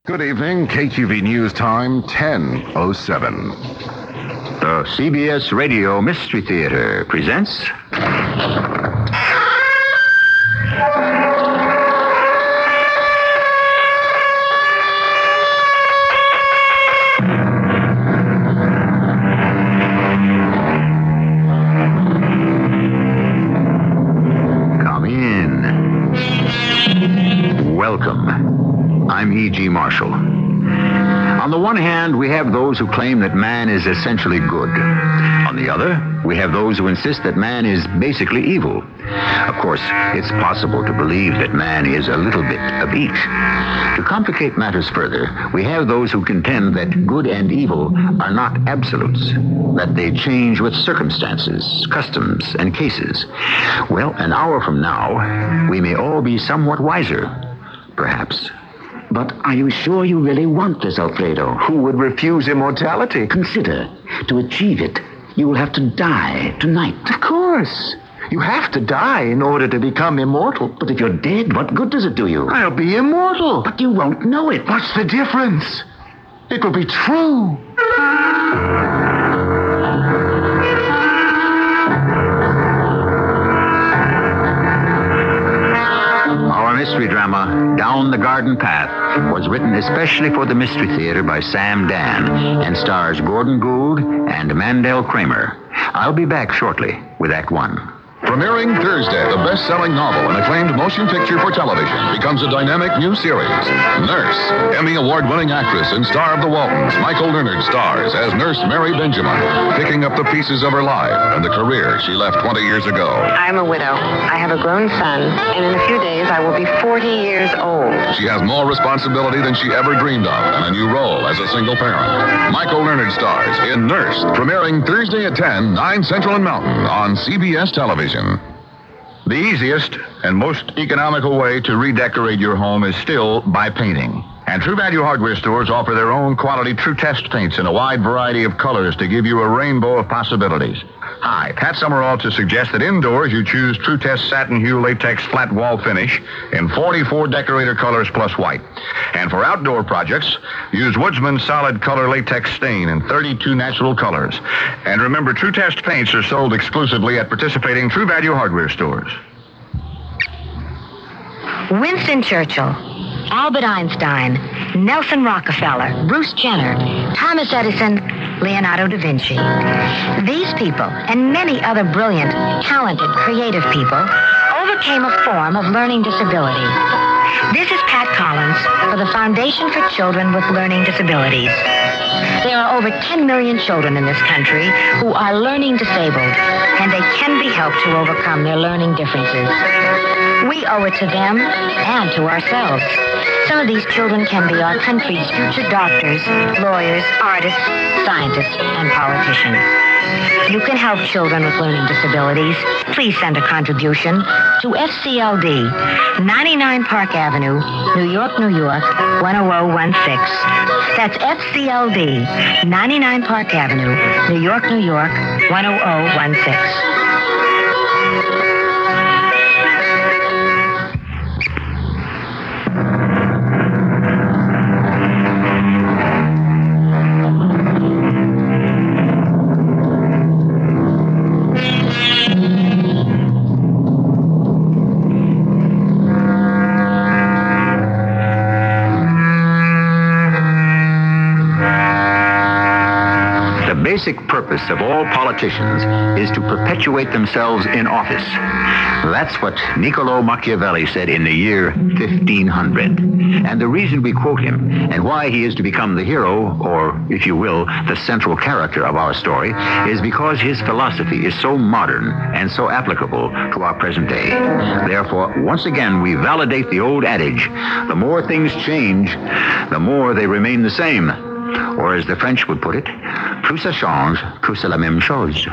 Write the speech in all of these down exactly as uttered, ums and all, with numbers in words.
Good evening, K Q V News Time, ten oh seven. The C B S Radio Mystery Theater presents... Come in. Welcome. I'm E G. Marshall. On the one hand, we have those who claim that man is essentially good. On the other, we have those who insist that man is basically evil. Of course, it's possible to believe that man is a little bit of each. To complicate matters further, we have those who contend that good and evil are not absolutes, that they change with circumstances, customs, and cases. Well, an hour from now, we may all be somewhat wiser, perhaps. But are you sure you really want this, Alfredo? Who would refuse immortality? Consider, to achieve it, you will have to die tonight. Of course. You have to die in order to become immortal. But if you're dead, what good does it do you? I'll be immortal. But you won't know it. What's the difference? It will be true. Our mystery drama, Down the Garden Path, was written especially for the Mystery Theater by Sam Dan and stars Gordon Gould and Mandel Kramer. I'll be back shortly with Act One. Premiering Thursday, the best-selling novel and acclaimed motion picture for television becomes a dynamic new series. Nurse, Emmy Award-winning actress and star of The Waltons, Michael Leonard stars as Nurse Mary Benjamin, picking up the pieces of her life and the career she left twenty years ago. I'm a widow. I have a grown son, and in a few days I will be forty years old. She has more responsibility than she ever dreamed of and a new role as a single parent. Michael Leonard stars in Nurse, premiering Thursday at ten, nine Central and Mountain on C B S Television. The easiest and most economical way to redecorate your home is still by painting. And True Value hardware stores offer their own quality True Test paints in a wide variety of colors to give you a rainbow of possibilities. Hi, Pat Summerall to suggest that indoors you choose True Test Satin Hue Latex Flat Wall Finish in forty-four decorator colors plus white. And for outdoor projects, use Woodsman Solid Color Latex Stain in thirty-two natural colors. And remember, True Test paints are sold exclusively at participating True Value hardware stores. Winston Churchill, Albert Einstein, Nelson Rockefeller, Bruce Jenner, Thomas Edison, Leonardo da Vinci. These people, and many other brilliant, talented, creative people, overcame a form of learning disability. This is Pat Collins for the Foundation for Children with Learning Disabilities. There are over ten million children in this country who are learning disabled, and they can be helped to overcome their learning differences. We owe it to them and to ourselves. Some of these children can be our country's future doctors, lawyers, artists, scientists, and politicians. You can help children with learning disabilities. Please send a contribution to F C L D, ninety-nine Park Avenue, New York, New York, one oh oh one six. That's F C L D, ninety-nine Park Avenue, New York, New York, one oh oh one six. The basic purpose of all politicians is to perpetuate themselves in office. That's what Niccolo Machiavelli said in the year fifteen hundred. And the reason we quote him and why he is to become the hero, or, if you will, the central character of our story, is because his philosophy is so modern and so applicable to our present day. Therefore, once again, we validate the old adage, the more things change, the more they remain the same. Or as the French would put it, plus ça change, plus c'est la même chose.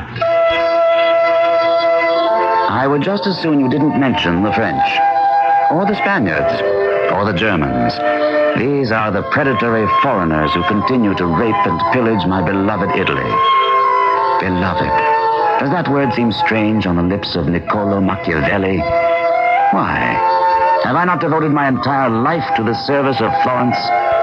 I would just as soon you didn't mention the French, or the Spaniards, or the Germans. These are the predatory foreigners who continue to rape and pillage my beloved Italy. Beloved. Does that word seem strange on the lips of Niccolo Machiavelli? Why? Have I not devoted my entire life to the service of Florence?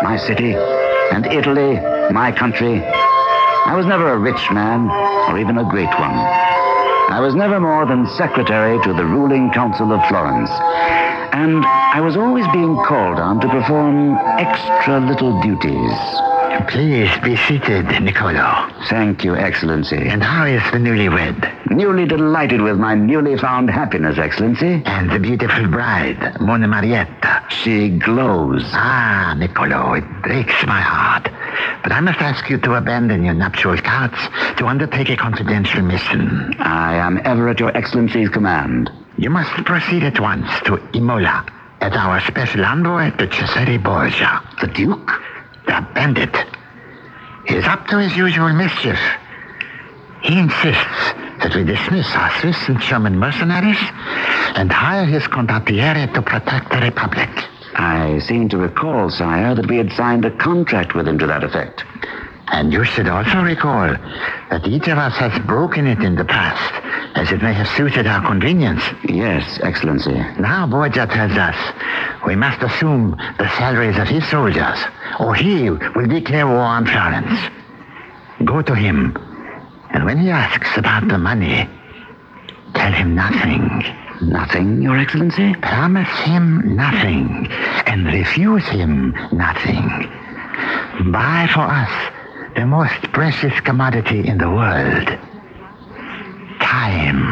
my city, and Italy, my country. I was never a rich man, or even a great one. I was never more than secretary to the ruling council of Florence. And I was always being called on to perform extra little duties. Please be seated, Niccolo. Thank you, Excellency. And how is the newlywed? Newly delighted with my newly found happiness, Excellency. And the beautiful bride, Monna Marietta. She glows. Ah, Niccolo, it breaks my heart. But I must ask you to abandon your nuptial cards to undertake a confidential mission. I am ever at your Excellency's command. You must proceed at once to Imola as our special envoy to Cesare Borgia. The Duke? The bandit. He is up to his usual mischief. He insists that we dismiss our Swiss and German mercenaries and hire his condottiere to protect the Republic. I seem to recall, sire, that we had signed a contract with him to that effect. And you should also recall that each of us has broken it in the past, as it may have suited our convenience. Yes, Excellency. Now Borgia tells us we must assume the salaries of his soldiers, or he will declare war on Florence. Go to him, and when he asks about the money, tell him nothing. Nothing, Your Excellency? Promise him nothing, and refuse him nothing. Buy for us the most precious commodity in the world. Time.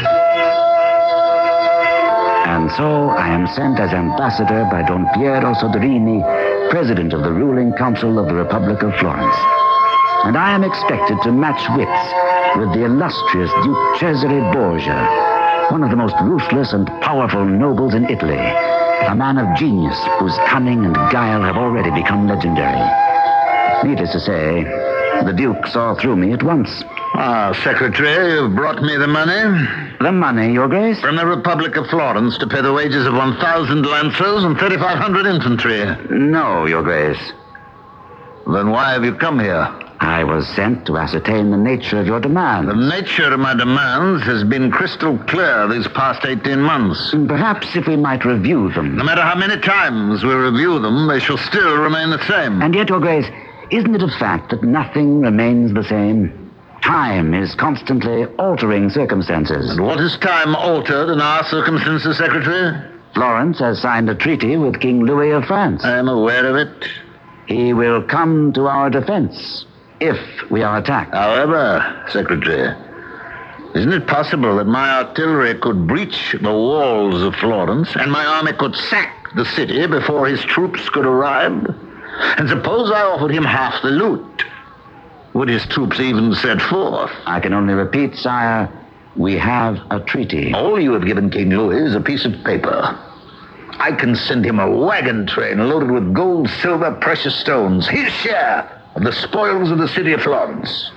And so I am sent as ambassador by Don Piero Soderini, president of the ruling council of the Republic of Florence. And I am expected to match wits with the illustrious Duke Cesare Borgia, one of the most ruthless and powerful nobles in Italy, a man of genius whose cunning and guile have already become legendary. Needless to say, the Duke saw through me at once. Ah, Secretary, you've brought me the money. The money, Your Grace? From the Republic of Florence to pay the wages of one thousand lancers and thirty-five hundred infantry. No, Your Grace. Then why have you come here? I was sent to ascertain the nature of your demands. The nature of my demands has been crystal clear these past eighteen months. Perhaps if we might review them. No matter how many times we review them, they shall still remain the same. And yet, Your Grace, isn't it a fact that nothing remains the same? Time is constantly altering circumstances. And what is time altered in our circumstances, Secretary? Florence has signed a treaty with King Louis of France. I am aware of it. He will come to our defense if we are attacked. However, Secretary, isn't it possible that my artillery could breach the walls of Florence and my army could sack the city before his troops could arrive? And suppose I offered him half the loot. Would his troops even set forth? I can only repeat, sire, we have a treaty. All you have given King Louis is a piece of paper. I can send him a wagon train loaded with gold, silver, precious stones, his share of the spoils of the city of Florence.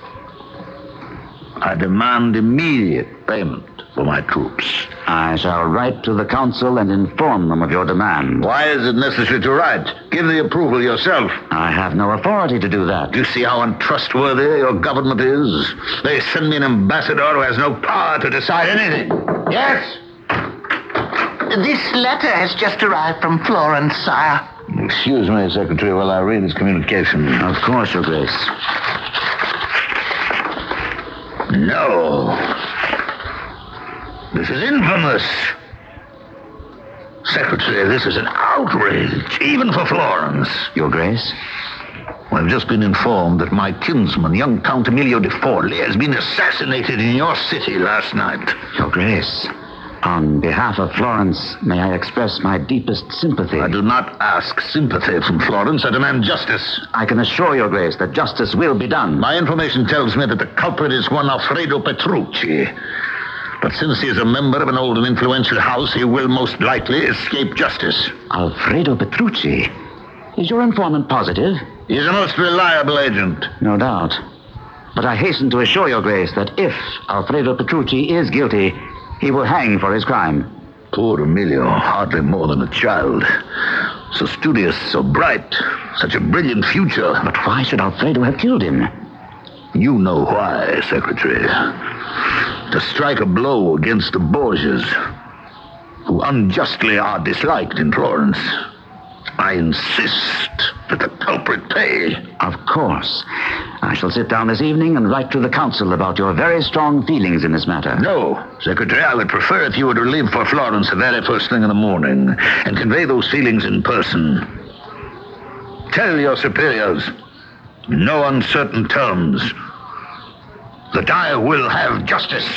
I demand immediate payment for my troops. I shall write to the council and inform them of your demand. Why is it necessary to write? Give the approval yourself. I have no authority to do that. Do you see how untrustworthy your government is? They send me an ambassador who has no power to decide anything. Yes? This letter has just arrived from Florence, sire. Excuse me, Secretary, while I read this communication. Of course, Your Grace. No. This is infamous. Secretary, this is an outrage, even for Florence. Your Grace? I've just been informed that my kinsman, young Count Emilio de Forli, has been assassinated in your city last night. Your Grace, on behalf of Florence, may I express my deepest sympathy? I do not ask sympathy from Florence. I demand justice. I can assure Your Grace that justice will be done. My information tells me that the culprit is one Alfredo Petrucci. But since he is a member of an old and influential house, he will most likely escape justice. Alfredo Petrucci? Is your informant positive? He is a most reliable agent. No doubt. But I hasten to assure Your Grace that if Alfredo Petrucci is guilty, he will hang for his crime. Poor Emilio, hardly more than a child. So studious, so bright, such a brilliant future. But why should Alfredo have killed him? You know why, Secretary. To strike a blow against the Borgias, who unjustly are disliked in Florence. I insist that the pay. Of course. I shall sit down this evening and write to the council about your very strong feelings in this matter. No, Secretary, I would prefer if you were to leave for Florence the very first thing in the morning and convey those feelings in person. Tell your superiors, in no uncertain terms, that I will have justice.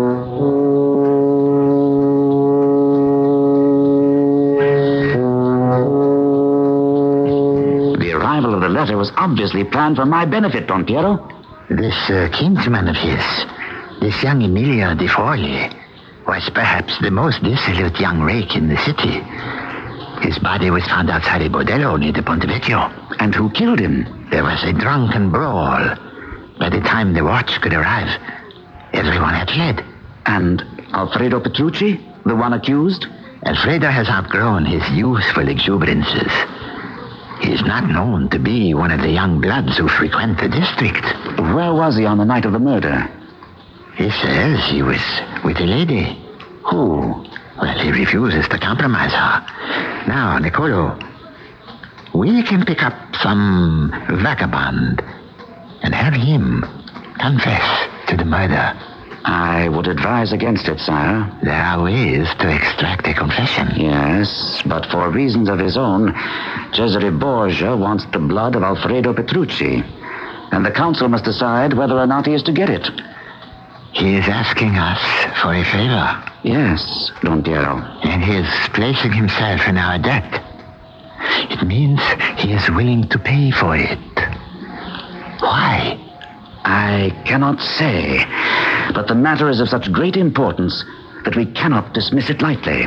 The arrival of the letter was obviously planned for my benefit, Don Piero. This uh, kinsman of his, this young Emilio de Forli, was perhaps the most dissolute young rake in the city. His body was found outside a bordello near the Ponte Vecchio. And who killed him? There was a drunken brawl. By the time the watch could arrive, everyone had fled. And Alfredo Petrucci, the one accused? Alfredo has outgrown his youthful exuberances. He is not known to be one of the young bloods who frequent the district. Where was he on the night of the murder? He says he was with a lady. Who? Well, he refuses to compromise her. Now, Niccolo, we can pick up some vagabond and have him confess to the murder. I would advise against it, sire. There are ways to extract a confession. Yes, but for reasons of his own, Cesare Borgia wants the blood of Alfredo Petrucci, and the council must decide whether or not he is to get it. He is asking us for a favor. Yes, Don Piero. And he is placing himself in our debt. It means he is willing to pay for it. Why? I cannot say, but the matter is of such great importance that we cannot dismiss it lightly.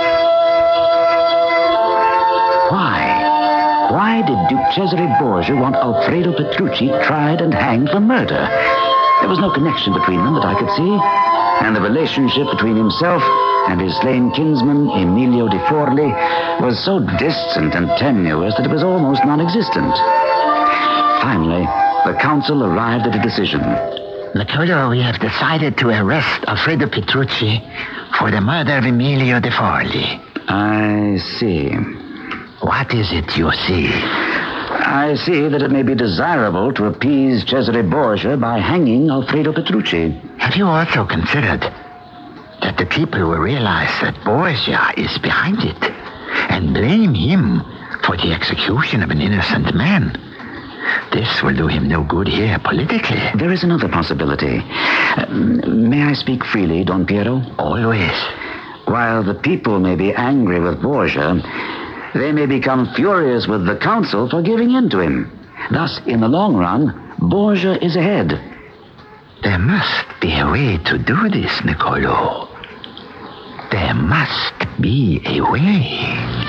Why? Why did Duke Cesare Borgia want Alfredo Petrucci tried and hanged for murder? There was no connection between them that I could see, and the relationship between himself and his slain kinsman, Emilio de Forli, was so distant and tenuous that it was almost non-existent. Finally, the council arrived at a decision. Niccolo, we have decided to arrest Alfredo Petrucci for the murder of Emilio de Forli. I see. What is it you see? I see that it may be desirable to appease Cesare Borgia by hanging Alfredo Petrucci. Have you also considered that the people will realize that Borgia is behind it and blame him for the execution of an innocent man? This will do him no good here politically. There is another possibility. Uh, may I speak freely, Don Piero? Always. While the people may be angry with Borgia, they may become furious with the council for giving in to him. Thus, in the long run, Borgia is ahead. There must be a way to do this, Niccolo. There must be a way.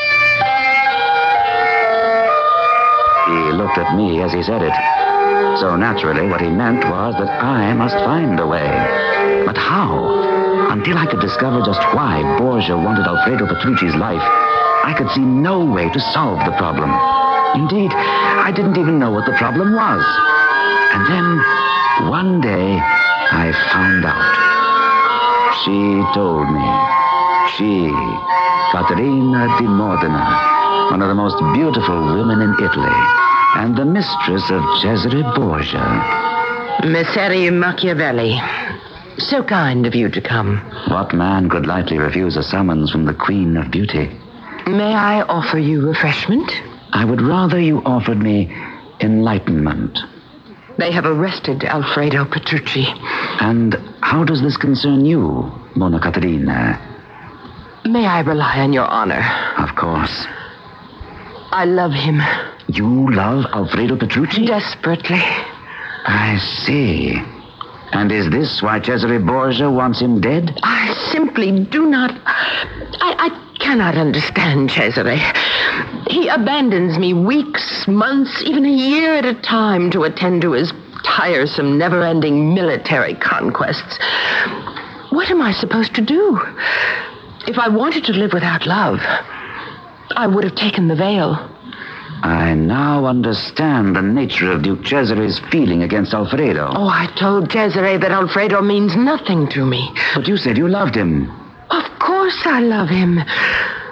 He looked at me as he said it. So naturally, what he meant was that I must find a way. But how? Until I could discover just why Borgia wanted Alfredo Petrucci's life, I could see no way to solve the problem. Indeed, I didn't even know what the problem was. And then, one day, I found out. She told me. She, Caterina di Modena, one of the most beautiful women in Italy, and the mistress of Cesare Borgia. Messer Machiavelli, so kind of you to come. What man could lightly refuse a summons from the Queen of Beauty? May I offer you refreshment? I would rather you offered me enlightenment. They have arrested Alfredo Petrucci. And how does this concern you, Monna Caterina? May I rely on your honor? Of course. I love him. You love Alfredo Petrucci? Desperately. I see. And is this why Cesare Borgia wants him dead? I simply do not... I, I cannot understand Cesare. He abandons me weeks, months, even a year at a time to attend to his tiresome, never-ending military conquests. What am I supposed to do? If I wanted to live without love, I would have taken the veil. I now understand the nature of Duke Cesare's feeling against Alfredo. Oh, I told Cesare that Alfredo means nothing to me. But you said you loved him. Of course I love him.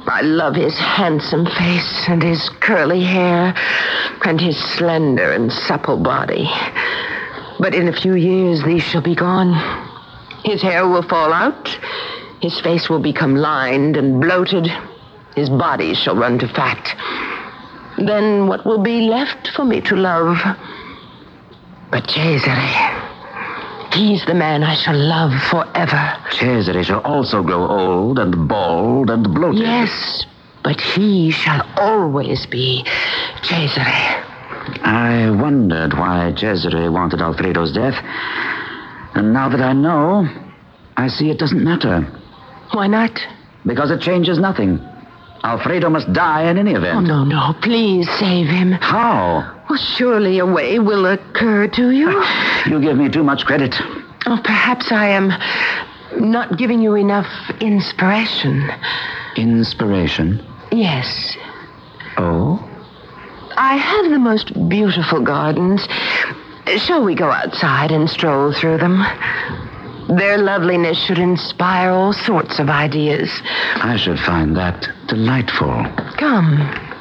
I love his handsome face and his curly hair and his slender and supple body. But in a few years, these shall be gone. His hair will fall out. His face will become lined and bloated. His body shall run to fat. Then what will be left for me to love? But Cesare, he's the man I shall love forever. Cesare shall also grow old and bald and bloated. Yes, but he shall always be Cesare. I wondered why Cesare wanted Alfredo's death. And now that I know, I see it doesn't matter. Why not? Because it changes nothing. Alfredo must die in any event. Oh, no, no. Please save him. How? Well, surely a way will occur to you. You give me too much credit. Oh, perhaps I am not giving you enough inspiration. Inspiration? Yes. Oh? I have the most beautiful gardens. Shall we go outside and stroll through them? Their loveliness should inspire all sorts of ideas. I should find that delightful. Come.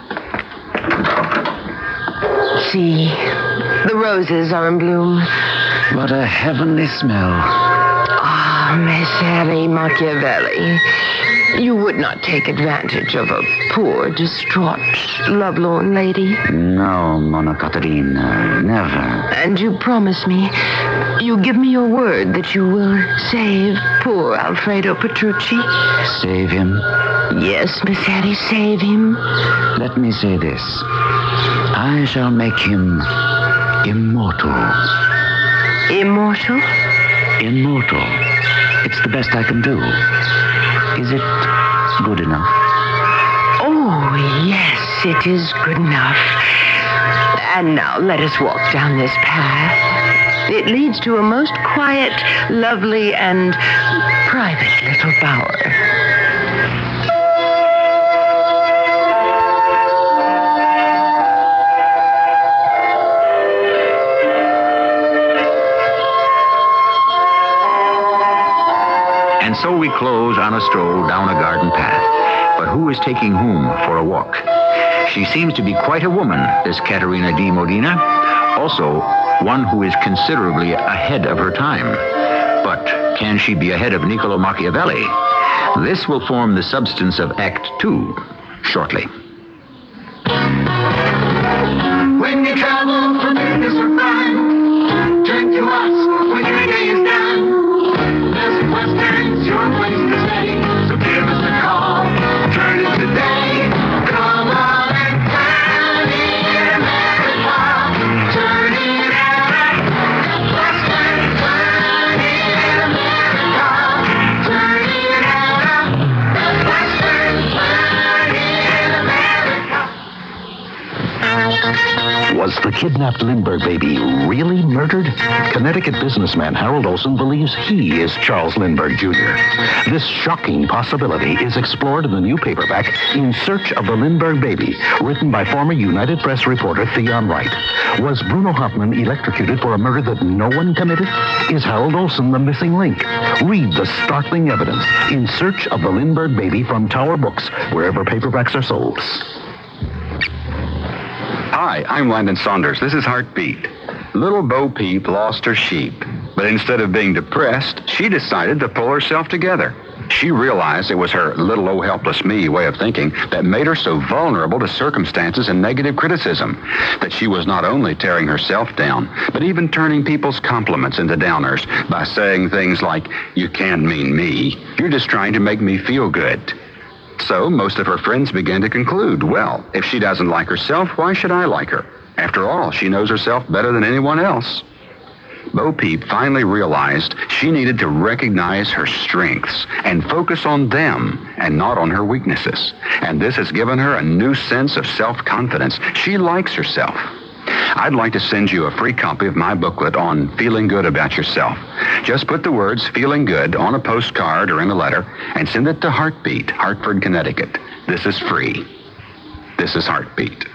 See, the roses are in bloom. What a heavenly smell. Ah, Messere Machiavelli. You would not take advantage of a poor, distraught, lovelorn lady. No, Monna Caterina, never. And you promise me, you give me your word that you will save poor Alfredo Petrucci? Save him? Yes, Messere, save him. Let me say this. I shall make him immortal. Immortal? Immortal. It's the best I can do. Is it good enough? Oh, yes, it is good enough. And now let us walk down this path. It leads to a most quiet, lovely, and private little bower. And so we close on a stroll down a garden path. But who is taking whom for a walk? She seems to be quite a woman, this Caterina di Modena. Also, one who is considerably ahead of her time. But can she be ahead of Niccolo Machiavelli? This will form the substance of Act Two shortly. When you travel from business or fun, turn to us when your day is done. Best Western's your place to stay, so give us a call. Turn it today. Come on and turn in America. Turn in America. Western, turn in America. Turn in America. Western, turn in America. Was the kidnapped Lindbergh baby really murdered? Connecticut businessman Harold Olson believes he is Charles Lindbergh Junior This shocking possibility is explored in the new paperback In Search of the Lindbergh Baby, written by former United Press reporter Theon Wright. Was Bruno Hauptmann electrocuted for a murder that no one committed? Is Harold Olson the missing link? Read the startling evidence In Search of the Lindbergh Baby from Tower Books, wherever paperbacks are sold. Hi, I'm Landon Saunders. This is Heartbeat. Little Bo Peep lost her sheep, but instead of being depressed, she decided to pull herself together. She realized it was her little oh helpless me way of thinking that made her so vulnerable to circumstances and negative criticism, that she was not only tearing herself down, but even turning people's compliments into downers by saying things like, "You can't mean me. You're just trying to make me feel good." So most of her friends began to conclude, well, if she doesn't like herself, why should I like her? After all, she knows herself better than anyone else. Bo Peep finally realized she needed to recognize her strengths and focus on them and not on her weaknesses. And this has given her a new sense of self-confidence. She likes herself. I'd like to send you a free copy of my booklet on feeling good about yourself. Just put the words feeling good on a postcard or in a letter and send it to Heartbeat, Hartford, Connecticut. This is free. This is Heartbeat.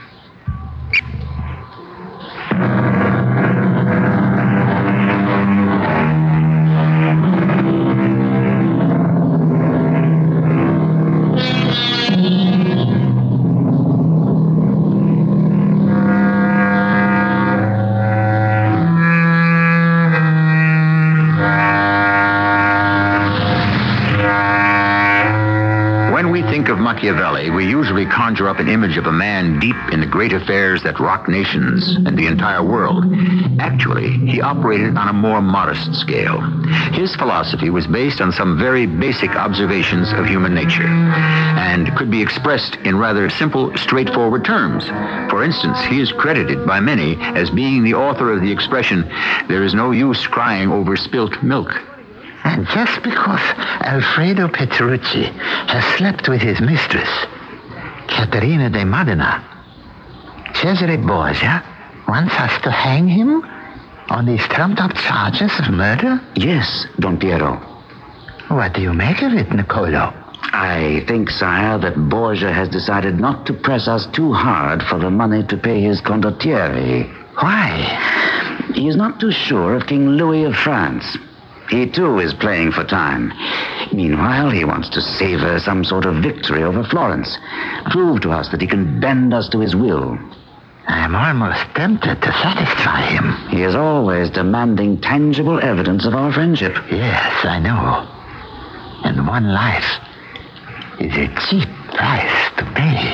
Machiavelli, we usually conjure up an image of a man deep in the great affairs that rock nations and the entire world. Actually, he operated on a more modest scale. His philosophy was based on some very basic observations of human nature and could be expressed in rather simple, straightforward terms. For instance, he is credited by many as being the author of the expression, "There is no use crying over spilt milk." And just because Alfredo Petrucci has slept with his mistress, Caterina de Modena, Cesare Borgia wants us to hang him on these trumped-up charges of murder? Yes, Don Piero. What do you make of it, Niccolo? I think, sire, that Borgia has decided not to press us too hard for the money to pay his condottieri. Why? He is not too sure of King Louis of France. He, too, is playing for time. Meanwhile, he wants to savor some sort of victory over Florence. Prove to us that he can bend us to his will. I'm almost tempted to satisfy him. He is always demanding tangible evidence of our friendship. Yes, I know. And one life is a cheap price to pay.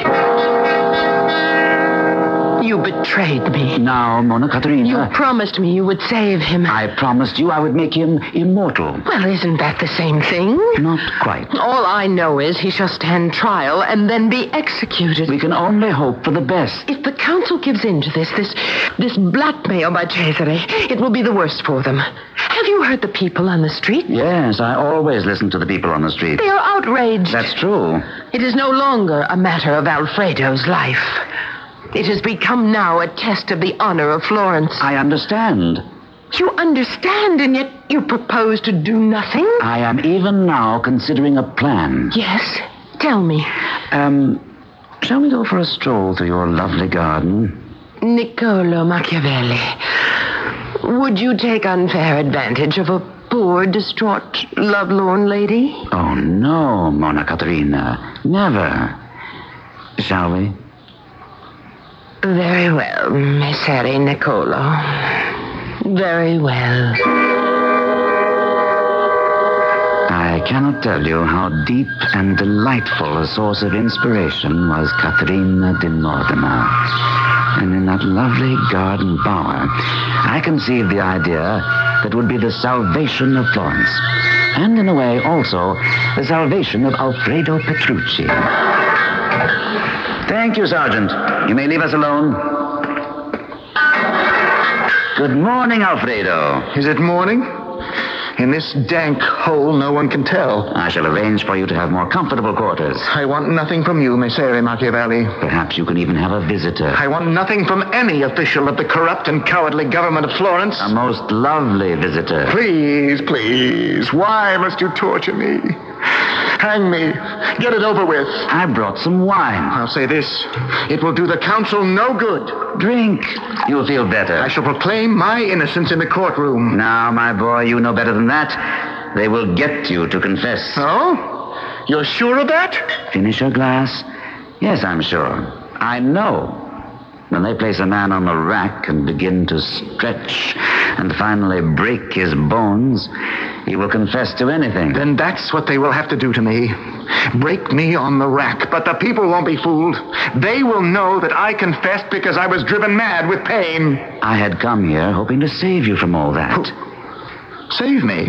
You betrayed me. Now, Monna Caterina... You promised me you would save him. I promised you I would make him immortal. Well, isn't that the same thing? Not quite. All I know is he shall stand trial and then be executed. We can only hope for the best. If the council gives in to this, this, this blackmail by Cesare, it will be the worst for them. Have you heard the people on the street? Yes, I always listen to the people on the street. They are outraged. That's true. It is no longer a matter of Alfredo's life. It has become now a test of the honor of Florence. I understand. You understand, and yet you propose to do nothing? I am even now considering a plan. Yes? Tell me. Um, shall we go for a stroll through your lovely garden? Niccolo Machiavelli, would you take unfair advantage of a poor, distraught, lovelorn lady? Oh, no, Monna Caterina. Never. Shall we? Very well, Messere Niccolo. Very well. I cannot tell you how deep and delightful a source of inspiration was Caterina de Modena. And in that lovely garden bower, I conceived the idea that would be the salvation of Florence. And in a way, also, the salvation of Alfredo Petrucci. Thank you, Sergeant. You may leave us alone. Good morning, Alfredo. Is it morning? In this dank hole, no one can tell. I shall arrange for you to have more comfortable quarters. I want nothing from you, Messere Machiavelli. Perhaps you can even have a visitor. I want nothing from any official of the corrupt and cowardly government of Florence. A most lovely visitor. Please, please, why must you torture me? Hang me. Get it over with. I brought some wine. I'll say this. It will do the council no good. Drink. You'll feel better. I shall proclaim my innocence in the courtroom. Now, my boy, you know better than that. They will get you to confess. Oh? You're sure of that? Finish your glass. Yes, I'm sure. I know. When they place a man on the rack and begin to stretch and finally break his bones, he will confess to anything. Then that's what they will have to do to me. Break me on the rack. But the people won't be fooled. They will know that I confessed because I was driven mad with pain. I had come here hoping to save you from all that. Save me?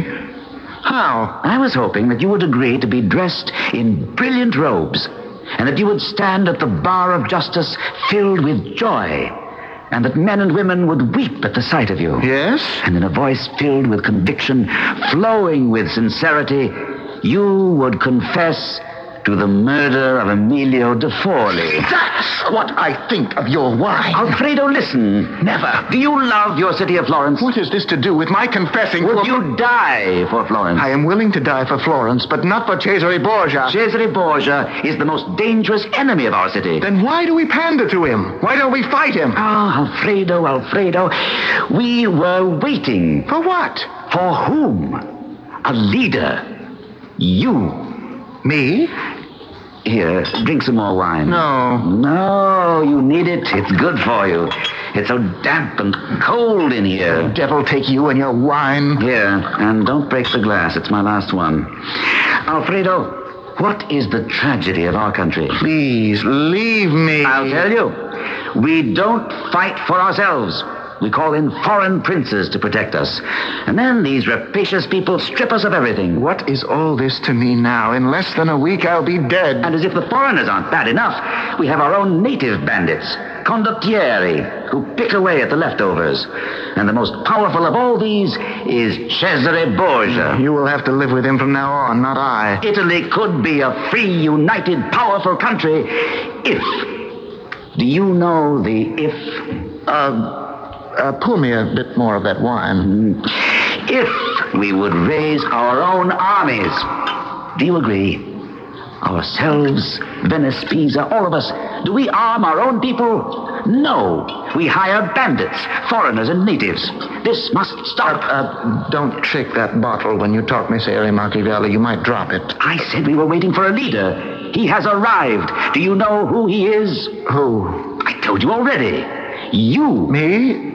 How? I was hoping that you would agree to be dressed in brilliant robes, and that you would stand at the bar of justice filled with joy, and that men and women would weep at the sight of you. Yes? And in a voice filled with conviction, flowing with sincerity, you would confess to the murder of Emilio de Forli. That's what I think of your wine. Alfredo, listen. Never. Do you love your city of Florence? What has this to do with my confessing? Would for... you die for Florence? I am willing to die for Florence, but not for Cesare Borgia. Cesare Borgia is the most dangerous enemy of our city. Then why do we pander to him? Why don't we fight him? Oh, Alfredo, Alfredo. We were waiting. For what? For whom? A leader. You. Me? Here, drink some more wine. No. No, you need it. It's good for you. It's so damp and cold in here. The devil take you and your wine. Here, and don't break the glass. It's my last one. Alfredo, What is the tragedy of our country? Please, leave me. I'll tell you. We don't fight for ourselves. We call in foreign princes to protect us. And then these rapacious people strip us of everything. What is all this to me now? In less than a week, I'll be dead. And as if the foreigners aren't bad enough, we have our own native bandits, condottieri, who pick away at the leftovers. And the most powerful of all these is Cesare Borgia. You will have to live with him from now on, not I. Italy could be a free, united, powerful country if... Do you know the if? Uh... Uh, pour me a bit more of that wine. If we would raise our own armies. Do you agree? Ourselves, Venice, Pisa, all of us. Do we arm our own people? No. We hire bandits, foreigners and natives. This must stop. Uh, uh, don't shake that bottle when you talk, Messere Machiavelli. You might drop it. I said we were waiting for a leader. He has arrived. Do you know who he is? Who? I told you already. You. Me?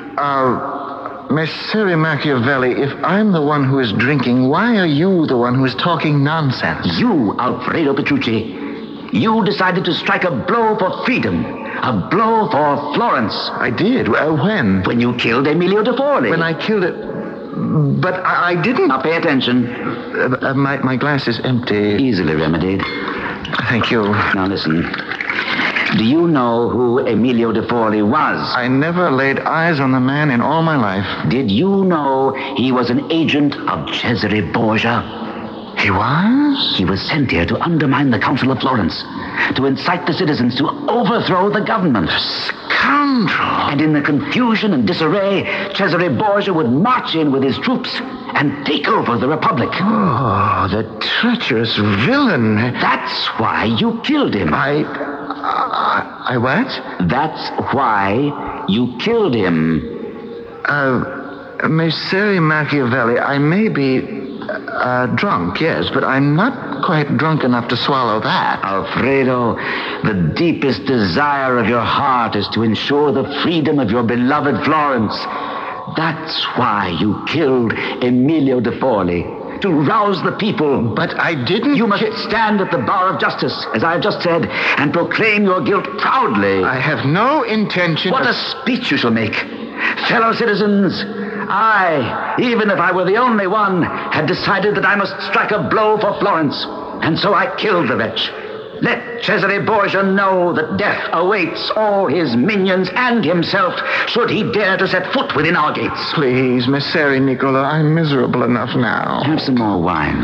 Uh, Messere Machiavelli, if I'm the one who is drinking, why are you the one who is talking nonsense? You, Alfredo Petrucci. You decided to strike a blow for freedom. A blow for Florence. I did. Uh, when? When you killed Emilio de Forli. When I killed it... But I, I didn't... Now pay attention. Uh, uh, my, my glass is empty. Easily remedied. Thank you. Now listen. Do you know who Emilio de Forli was? I never laid eyes on the man in all my life. Did you know he was an agent of Cesare Borgia? He was? He was sent here to undermine the Council of Florence, to incite the citizens to overthrow the government. Scoundrel! And in the confusion and disarray, Cesare Borgia would march in with his troops and take over the Republic. Oh, the treacherous villain. That's why you killed him. I... I, I what? That's why you killed him. Uh, Messere Machiavelli, I may be uh, drunk, yes, but I'm not quite drunk enough to swallow that. Alfredo, the deepest desire of your heart is to ensure the freedom of your beloved Florence. That's why you killed Emilio de Forli. To rouse the people. But I didn't... You must stand at the bar of justice, as I have just said, and proclaim your guilt proudly. I have no intention What of... a speech you shall make. Fellow citizens, I, even if I were the only one, had decided that I must strike a blow for Florence. And so I killed the wretch. Let Cesare Borgia know that death awaits all his minions and himself should he dare to set foot within our gates. Please, Messere Niccolo, I'm miserable enough now. Have some more wine.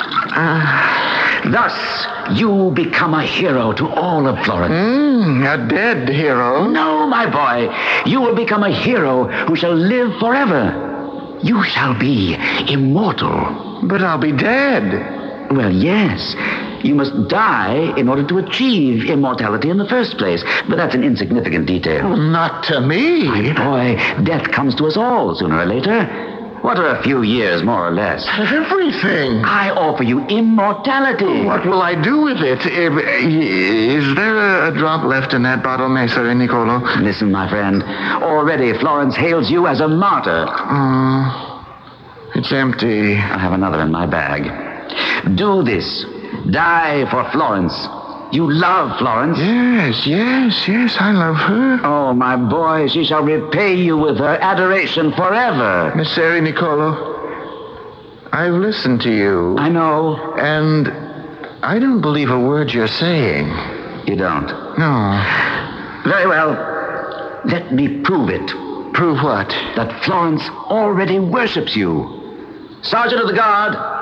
Uh, Thus, you become a hero to all of Florence. Mm, a dead hero? No, my boy. You will become a hero who shall live forever. You shall be immortal. But I'll be dead. Well, yes. You must die in order to achieve immortality in the first place. But that's an insignificant detail. Not to me. My boy, death comes to us all sooner or later. What are a few years, more or less? Everything. I offer you immortality. What will I do with it? Is there a drop left in that bottle, Messere Niccolo? Listen, my friend. Already Florence hails you as a martyr. Uh, it's empty. I have another in my bag. Do this. Die for Florence. You love Florence? Yes, yes, yes, I love her. Oh, my boy, she shall repay you with her adoration forever. Messere Niccolo, I've listened to you. I know. And I don't believe a word you're saying. You don't? No. Very well. Let me prove it. Prove what? That Florence already worships you. Sergeant of the Guard.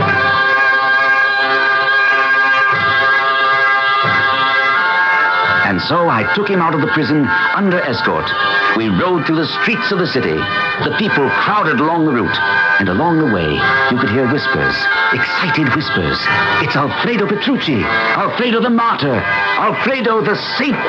And so I took him out of the prison under escort. We rode through the streets of the city. The people crowded along the route. And along the way, you could hear whispers, excited whispers. It's Alfredo Petrucci, Alfredo the martyr, Alfredo the saint.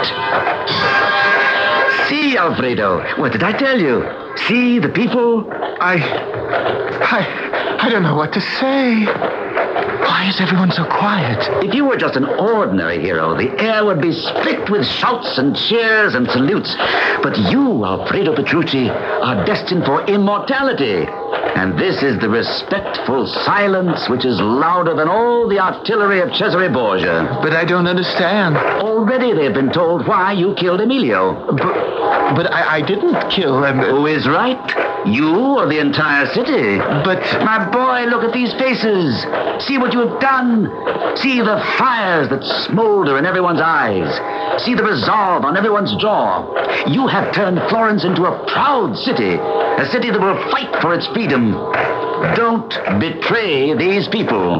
See, Alfredo, what did I tell you? See the people? I... I... I don't know what to say. Why is everyone so quiet? If you were just an ordinary hero, the air would be split with shouts and cheers and salutes. But you, Alfredo Petrucci, are destined for immortality. And this is the respectful silence which is louder than all the artillery of Cesare Borgia. But I don't understand. Already they've been told why you killed Emilio. But, but I, I didn't kill him. Who is right? You or the entire city? But... My boy, look at these faces. See what you have done. See the fires that smolder in everyone's eyes. See the resolve on everyone's jaw. You have turned Florence into a proud city. A city that will fight for its freedom. Don't betray these people.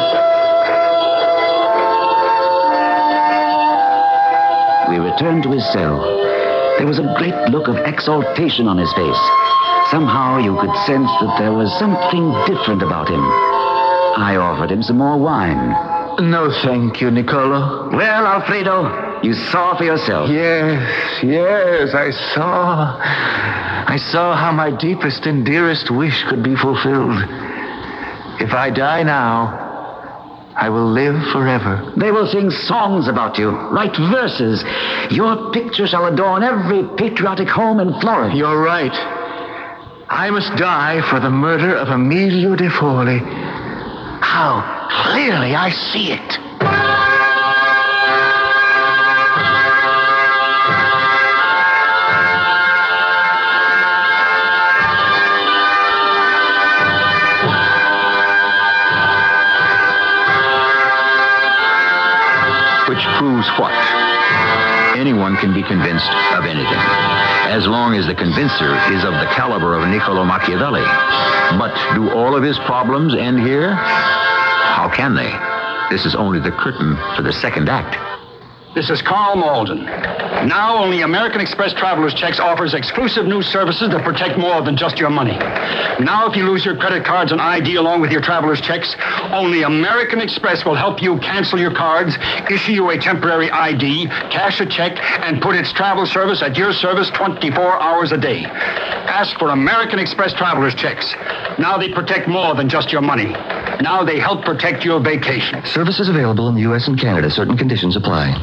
We returned to his cell. There was a great look of exaltation on his face. Somehow you could sense that there was something different about him. I offered him some more wine. No, thank you, Niccolo. Well, Alfredo, you saw for yourself. Yes, yes, I saw. I saw how my deepest and dearest wish could be fulfilled. If I die now, I will live forever. They will sing songs about you, write verses. Your picture shall adorn every patriotic home in Florence. You're right. I must die for the murder of Emilio De Forli. How clearly I see it. Which proves what? Anyone can be convinced of anything, as long as the convincer is of the caliber of Niccolo Machiavelli. But do all of his problems end here? How can they? This is only the curtain for the second act. This is Carl Malden. Now only American Express Traveler's Checks offers exclusive new services that protect more than just your money. Now if you lose your credit cards and I D along with your traveler's checks, only American Express will help you cancel your cards, issue you a temporary I D, cash a check, and put its travel service at your service twenty-four hours a day. Ask for American Express Traveler's Checks. Now they protect more than just your money. Now they help protect your vacation. Services available in the U S and Canada. Certain conditions apply.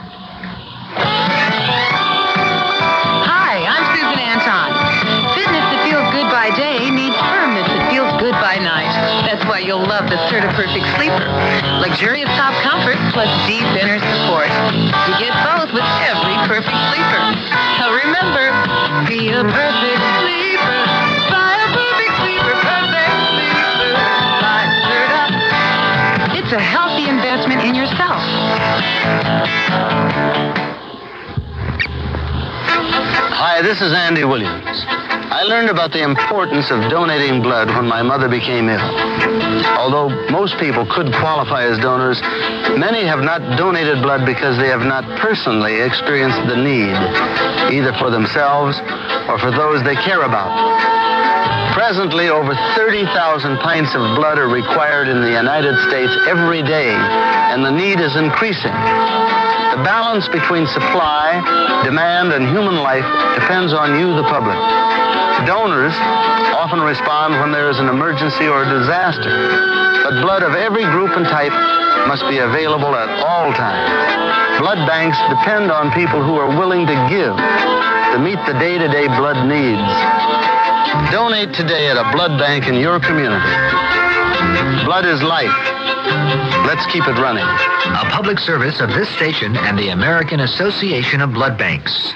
Hi, I'm Susan Anton. Fitness that feels good by day needs firmness that feels good by night. That's why you'll love the Certa-Perfect Sleeper. Luxurious top comfort plus deep inner support. You get both with every perfect sleeper. Now remember, be a perfect sleeper. Buy a perfect sleeper, perfect sleeper. Buy Certa. It's a healthy investment in yourself. Hi, this is Andy Williams. I learned about the importance of donating blood when my mother became ill. Although most people could qualify as donors, many have not donated blood because they have not personally experienced the need, either for themselves or for those they care about. Presently, over thirty thousand pints of blood are required in the United States every day, and the need is increasing. The balance between supply, demand, and human life depends on you, the public. Donors often respond when there is an emergency or disaster, but blood of every group and type must be available at all times. Blood banks depend on people who are willing to give to meet the day-to-day blood needs. Donate today at a blood bank in your community. Blood is life. Let's keep it running. A public service of this station and the American Association of Blood Banks.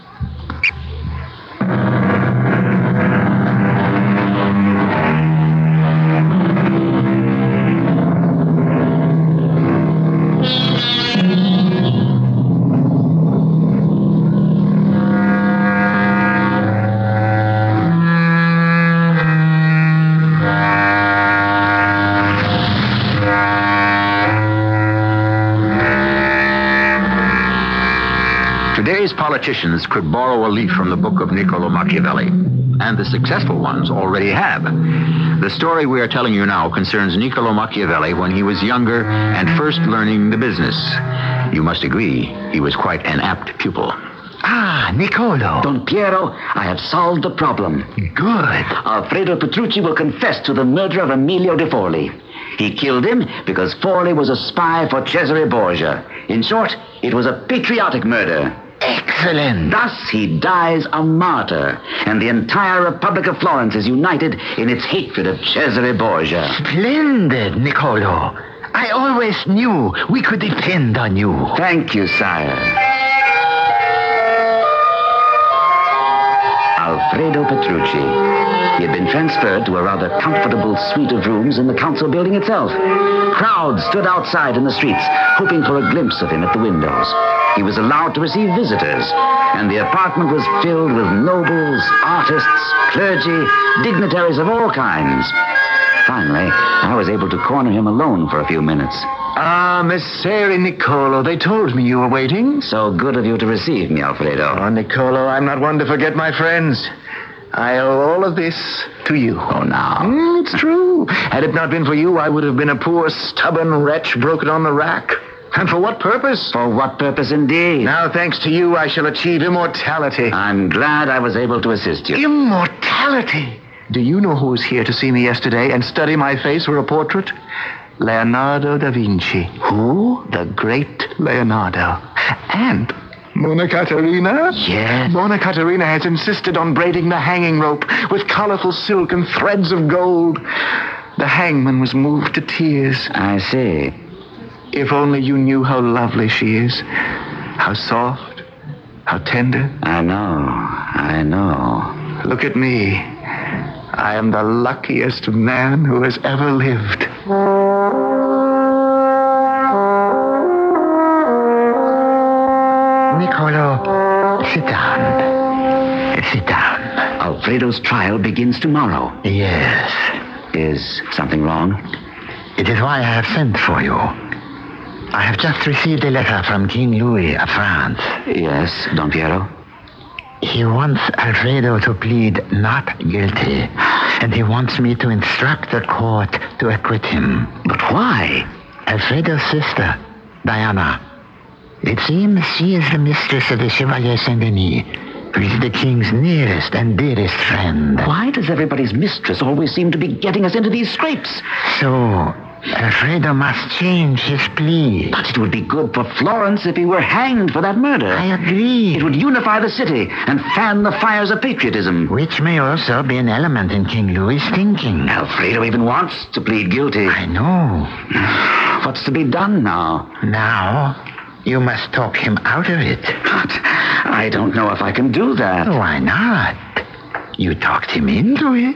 Today's politicians could borrow a leaf from the book of Niccolo Machiavelli, and the successful ones already have. The story we are telling you now concerns Niccolo Machiavelli when he was younger and first learning the business. You must agree, he was quite an apt pupil. Ah, Niccolo. Don Piero, I have solved the problem. Good. Alfredo Petrucci will confess to the murder of Emilio De Forli. He killed him because Forli was a spy for Cesare Borgia. In short, it was a patriotic murder. Excellent. Thus he dies a martyr, and the entire Republic of Florence is united in its hatred of Cesare Borgia. Splendid, Niccolo. I always knew we could depend on you. Thank you, sire. Alfredo Petrucci. He had been transferred to a rather comfortable suite of rooms in the council building itself. Crowds stood outside in the streets, hoping for a glimpse of him at the windows. He was allowed to receive visitors, and the apartment was filled with nobles, artists, clergy, dignitaries of all kinds. Finally, I was able to corner him alone for a few minutes. Ah, Messere Niccolo, they told me you were waiting. So good of you to receive me, Alfredo. Oh, Niccolo, I'm not one to forget my friends. I owe all of this to you. Oh, now. Mm, it's true. Had it not been for you, I would have been a poor, stubborn wretch broken on the rack. And for what purpose? For what purpose, indeed? Now, thanks to you, I shall achieve immortality. I'm glad I was able to assist you. Immortality? Do you know who was here to see me yesterday and study my face for a portrait? Leonardo da Vinci. Who? The great Leonardo. And Mona Caterina? Yes. Mona Caterina has insisted on braiding the hanging rope with colorful silk and threads of gold. The hangman was moved to tears. I see. If only you knew how lovely she is. How soft. How tender. I know. I know. Look at me. I am the luckiest man who has ever lived. Niccolo, sit down. Sit down. Alfredo's trial begins tomorrow. Yes. Is something wrong? It is why I have sent for you. I have just received a letter from King Louis of France. Yes, Don Piero? He wants Alfredo to plead not guilty, and he wants me to instruct the court to acquit him. But why? Alfredo's sister, Diana. It seems she is the mistress of the Chevalier Saint-Denis, who is the king's nearest and dearest friend. Why does everybody's mistress always seem to be getting us into these scrapes? So, Alfredo must change his plea. But it would be good for Florence if he were hanged for that murder. I agree. It would unify the city and fan the fires of patriotism. Which may also be an element in King Louis' thinking. Alfredo even wants to plead guilty. I know. What's to be done now? Now, you must talk him out of it. But I don't know if I can do that. Why not? You talked him into it.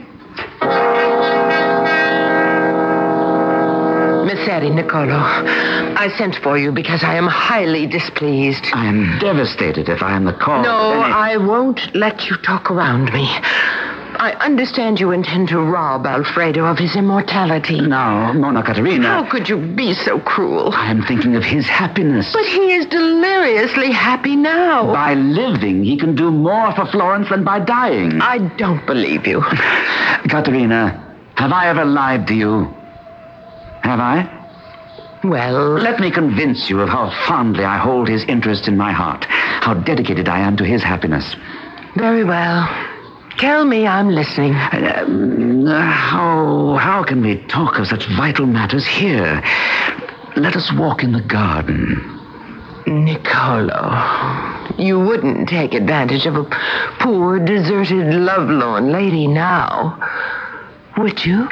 Messere Niccolo, I sent for you because I am highly displeased. I am devastated if I am the cause. No, of any... I won't let you talk around me. I understand you intend to rob Alfredo of his immortality. No, Mona Caterina. How could you be so cruel? I am thinking of his happiness. But he is deliriously happy now. By living, he can do more for Florence than by dying. I don't believe you. Caterina, have I ever lied to you? Have I? Well... Let me convince you of how fondly I hold his interest in my heart, how dedicated I am to his happiness. Very well. Tell me, I'm listening. Uh, how, how can we talk of such vital matters here? Let us walk in the garden. Niccolo, you wouldn't take advantage of a poor, deserted, lovelorn lady now, would you?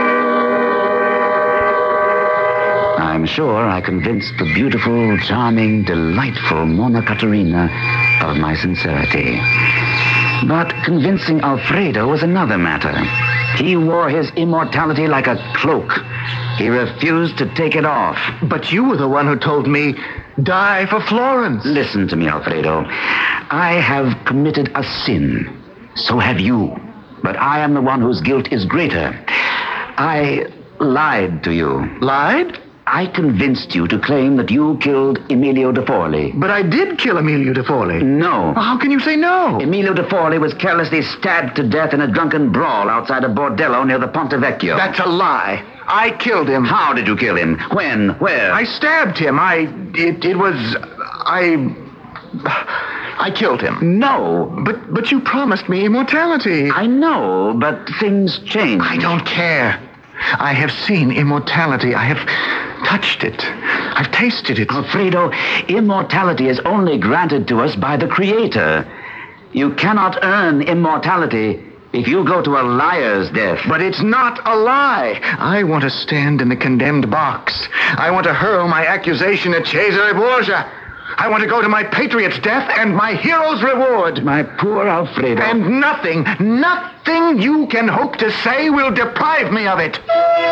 I'm sure I convinced the beautiful, charming, delightful Mona Caterina of my sincerity. But convincing Alfredo was another matter. He wore his immortality like a cloak. He refused to take it off. But you were the one who told me, die for Florence. Listen to me, Alfredo. I have committed a sin. So have you. But I am the one whose guilt is greater. I lied to you. Lied? I convinced you to claim that you killed Emilio de Forli. But I did kill Emilio de Forli. No. Well, how can you say no? Emilio de Forli was carelessly stabbed to death in a drunken brawl outside a bordello near the Ponte Vecchio. That's a lie. I killed him. How did you kill him? When? Where? I stabbed him. I... It, it was... I... I killed him. No. But, but you promised me immortality. I know, but things change. I don't care. I have seen immortality. I have touched it. I've tasted it. Alfredo, immortality is only granted to us by the Creator. You cannot earn immortality if you go to a liar's death. But it's not a lie. I want to stand in the condemned box. I want to hurl my accusation at Cesare Borgia. I want to go to my patriot's death and my hero's reward. My poor Alfredo. And nothing, nothing you can hope to say will deprive me of it.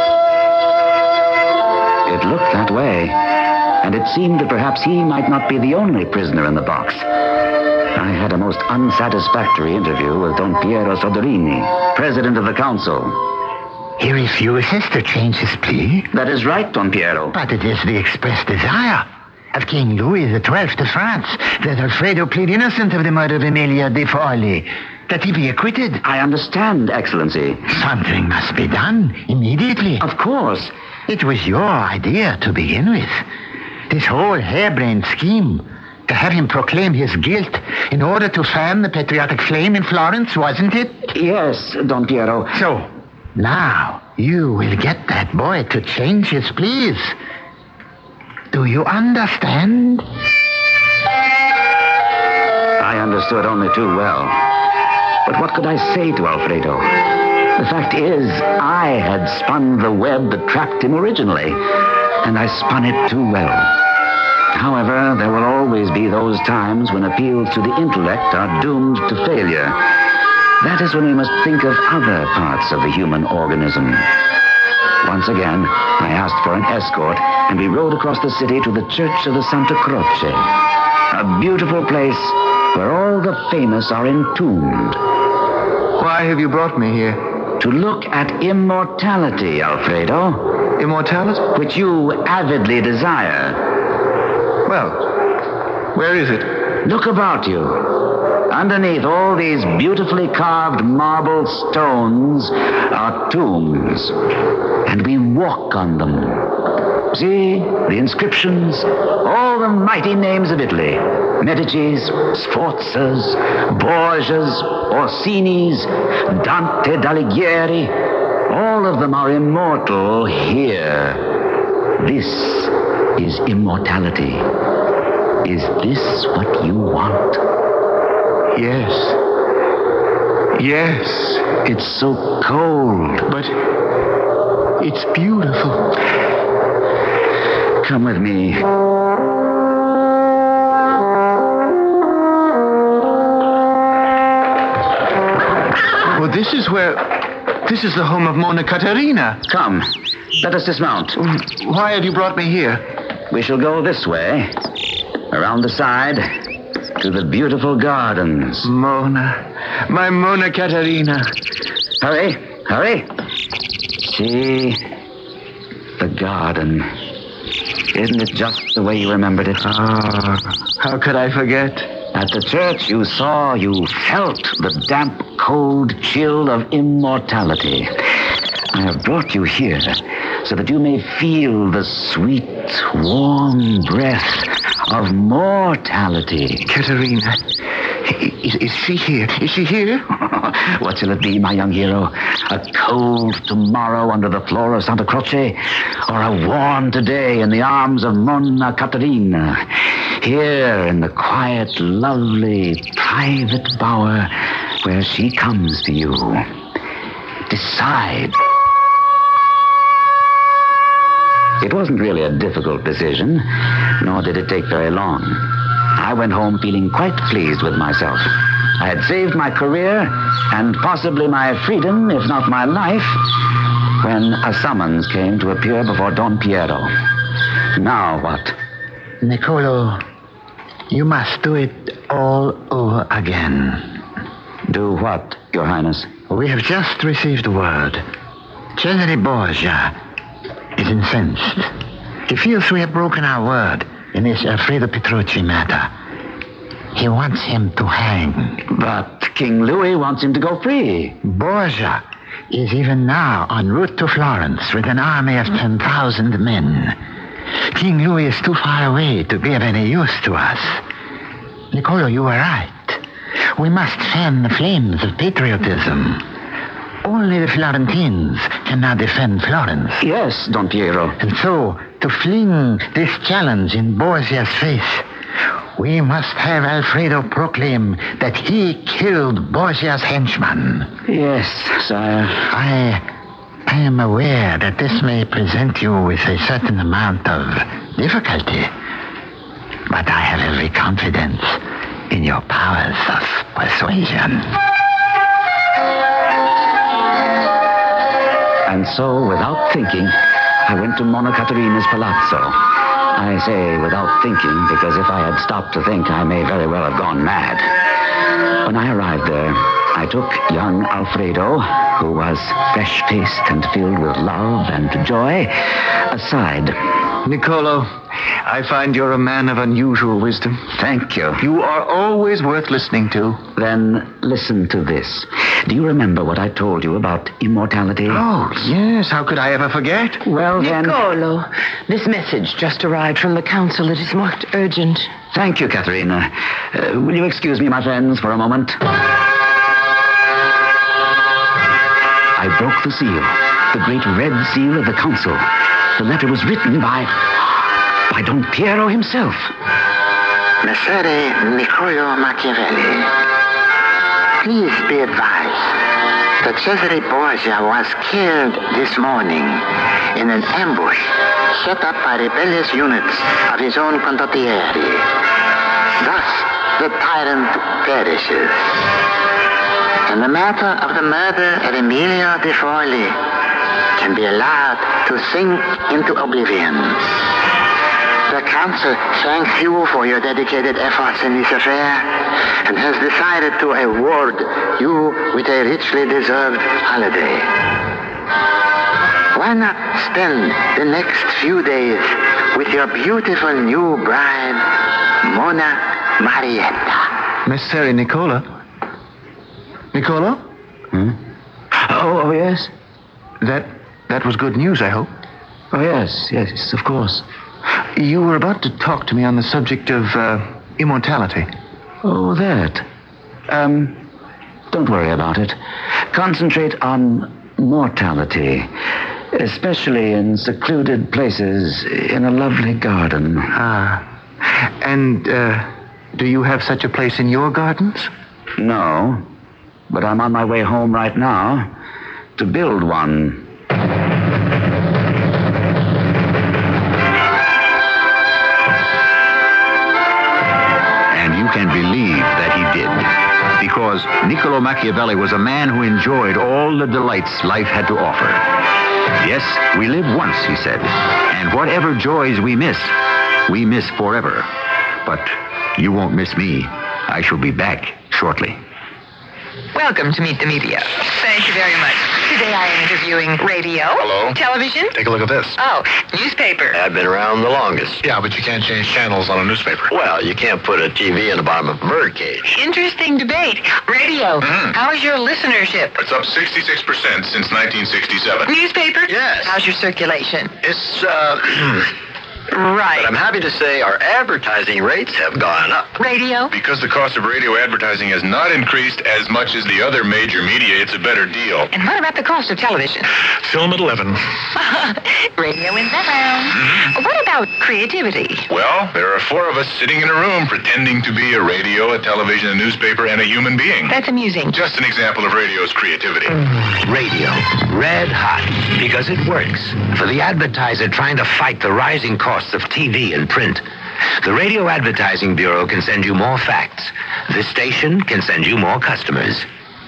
It looked that way, and it seemed that perhaps he might not be the only prisoner in the box. I had a most unsatisfactory interview with Don Piero Soderini, president of the council. He refuses to change his plea? That is right, Don Piero. But it is the express desire of King Louis the Twelfth of France that Alfredo plead innocent of the murder of Emilia de Forli, that he be acquitted. I understand, Excellency. Something must be done immediately. Of course. It was your idea to begin with. This whole harebrained scheme to have him proclaim his guilt in order to fan the patriotic flame in Florence, wasn't it? Yes, Don Piero. So, now you will get that boy to change his pleas. Do you understand? I understood only too well. But what could I say to Alfredo? The fact is, I had spun the web that trapped him originally, and I spun it too well. However, there will always be those times when appeals to the intellect are doomed to failure. That is when we must think of other parts of the human organism. Once again, I asked for an escort, and we rode across the city to the Church of the Santa Croce, a beautiful place where all the famous are entombed. Why have you brought me here? To look at immortality, Alfredo. Immortality? Which you avidly desire. Well, where is it? Look about you. Underneath all these beautifully carved marble stones are tombs. And we walk on them. See, the inscriptions, all the mighty names of Italy. Medicis, Sforzas, Borgias, Orsini's, Dante d'Alighieri. All of them are immortal here. This is immortality. Is this what you want? Yes. Yes. It's so cold. But it's beautiful. Come with me. Well, this is where... This is the home of Monna Caterina. Come, let us dismount. Why have you brought me here? We shall go this way, around the side, to the beautiful gardens. Monna, my Monna Caterina. Hurry, hurry. See, the garden. Isn't it just the way you remembered it? Oh, how could I forget? At the church you saw, you felt the damp, cold chill of immortality. I have brought you here so that you may feel the sweet, warm breath of mortality. Caterina, is, is she here? Is she here? What shall it be, my young hero? A cold tomorrow under the floor of Santa Croce? Or a warm today in the arms of Monna Caterina? Here in the quiet, lovely, private bower where she comes to you. Decide. It wasn't really a difficult decision, nor did it take very long. I went home feeling quite pleased with myself. I had saved my career and possibly my freedom, if not my life, when a summons came to appear before Don Piero. Now what? Niccolo, you must do it all over again. Do what, Your Highness? We have just received word. Cesare Borgia is incensed. He feels we have broken our word in this Alfredo Petrucci matter. He wants him to hang. But King Louis wants him to go free. Borgia is even now en route to Florence with an army of ten thousand men. King Louis is too far away to be of any use to us. Niccolo, you were right. We must fan the flames of patriotism. Only the Florentines can now defend Florence. Yes, Don Piero. And so, to fling this challenge in Borgia's face, we must have Alfredo proclaim that he killed Borgia's henchman. Yes, sire. I... I am aware that this may present you with a certain amount of difficulty, but I have every confidence in your powers of persuasion. And so, without thinking, I went to Monna Caterina's palazzo. I say without thinking, because if I had stopped to think, I may very well have gone mad. When I arrived there, I took young Alfredo, who was fresh-faced and filled with love and joy, aside. Niccolo, I find you're a man of unusual wisdom. Thank you. You are always worth listening to. Then listen to this. Do you remember what I told you about immortality? Oh, yes. How could I ever forget? Well, then... Niccolo, this message just arrived from the council. It is marked urgent. Thank you, Caterina. Uh, will you excuse me, my friends, for a moment? I broke the seal, the great red seal of the council. The letter was written by... by Don Piero himself. Messere Niccolo Machiavelli, please be advised that Cesare Borgia was killed this morning in an ambush set up by rebellious units of his own condottieri. Thus, the tyrant perishes. And the matter of the murder of Emilio De Forli can be allowed to sink into oblivion. The council thanks you for your dedicated efforts in this affair and has decided to award you with a richly deserved holiday. Why not spend the next few days with your beautiful new bride, Monna Marietta? Messere Nicola? Niccolo? Hmm? Oh, oh, yes? That that was good news, I hope. Oh, yes, yes, of course. You were about to talk to me on the subject of uh, immortality. Oh, that. Um, don't worry about it. Concentrate on mortality, especially in secluded places in a lovely garden. Ah. And uh, do you have such a place in your gardens? No. But I'm on my way home right now to build one. And you can believe that he did. Because Niccolo Machiavelli was a man who enjoyed all the delights life had to offer. Yes, we live once, he said. And whatever joys we miss, we miss forever. But you won't miss me. I shall be back shortly. Welcome to Meet the Media. Thank you very much. Today I am interviewing radio. Hello. Television. Take a look at this. Oh, newspaper. I've been around the longest. Yeah, but you can't change channels on a newspaper. Well, you can't put a T V in the bottom of a birdcage. Interesting debate. Radio. Mm. How's your listenership? It's up sixty-six percent since nineteen sixty-seven. Newspaper? Yes. How's your circulation? It's, uh... Right. But I'm happy to say our advertising rates have gone up. Radio? Because the cost of radio advertising has not increased as much as the other major media, it's a better deal. And what about the cost of television? Film at eleven. Radio in that round. Mm-hmm. What about creativity? Well, there are four of us sitting in a room pretending to be a radio, a television, a newspaper, and a human being. That's amusing. Just an example of radio's creativity. Radio. Red hot. Because it works. For the advertiser trying to fight the rising costs of T V and print, the Radio Advertising Bureau can send you more facts. This station can send you more customers.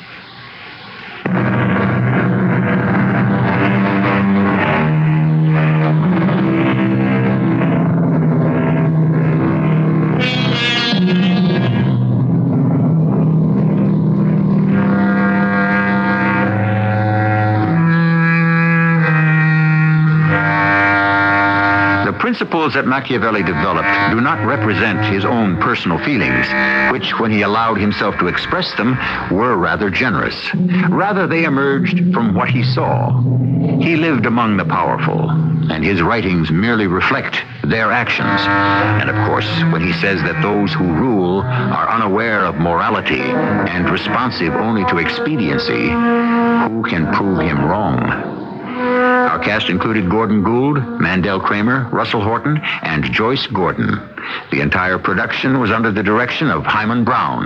Principles that Machiavelli developed do not represent his own personal feelings, which, when he allowed himself to express them, were rather generous. Rather, they emerged from what he saw. He lived among the powerful, and his writings merely reflect their actions. And of course, when he says that those who rule are unaware of morality and responsive only to expediency, who can prove him wrong? Our cast included Gordon Gould, Mandel Kramer, Russell Horton, and Joyce Gordon. The entire production was under the direction of Hyman Brown.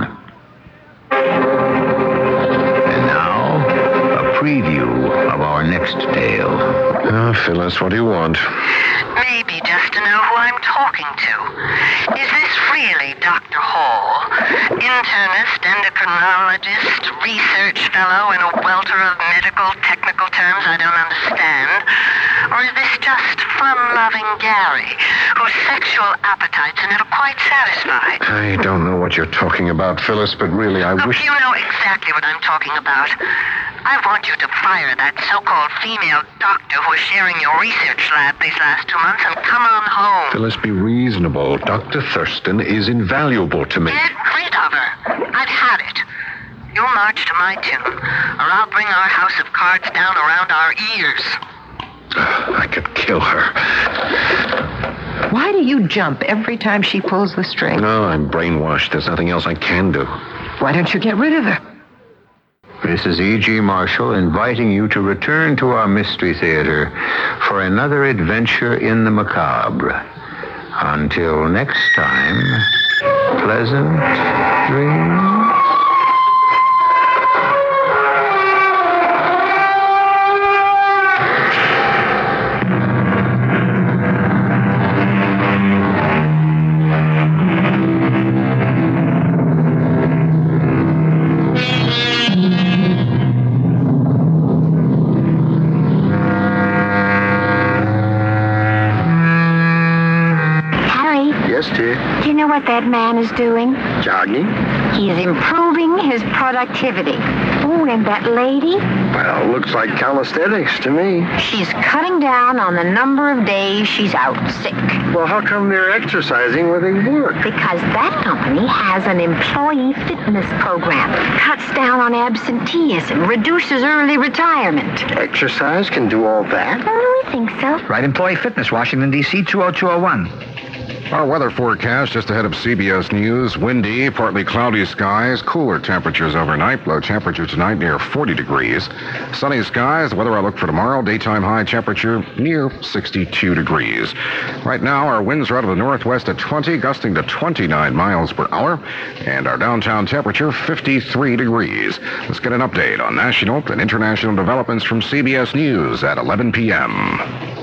And now, a preview of our next tale. Oh, Phyllis, what do you want? Maybe just to know who I'm talking to. Is this really Doctor Hall? Internist, endocrinologist, research fellow in a welter of medical technical terms I don't understand? Or is this just fun-loving Gary, whose sexual appetites are never quite satisfied? I don't know what you're talking about, Phyllis, but really, I Look, wish... you know exactly what I'm talking about. I want you to fire that so-called female doctor who was sharing your research lab these last two months and come on home. Phyllis, be reasonable. Doctor Thurston is invaluable to me. Get rid of her. I've had it. You'll march to my tune, or I'll bring our house of cards down around our ears. I could kill her. Why do you jump every time she pulls the string? No, I'm brainwashed. There's nothing else I can do. Why don't you get rid of her? This is E G. Marshall inviting you to return to our Mystery Theater for another adventure in the macabre. Until next time, pleasant dreams. Do you know what that man is doing? Jogging? He is improving his productivity. Oh, and that lady? Well, looks like calisthenics to me. She's cutting down on the number of days she's out sick. Well, how come they're exercising where they work? Because that company has an employee fitness program. Cuts down on absenteeism, reduces early retirement. Exercise can do all that? Oh, we think so. Right, Employee Fitness, Washington, D C, two oh two oh one. Our weather forecast just ahead of C B S News. Windy, partly cloudy skies, cooler temperatures overnight. Low temperature tonight near forty degrees. Sunny skies. The weather outlook for tomorrow. Daytime high temperature near sixty-two degrees. Right now, our winds are out of the northwest at twenty, gusting to twenty-nine miles per hour. And our downtown temperature, fifty-three degrees. Let's get an update on national and international developments from C B S News at eleven p.m.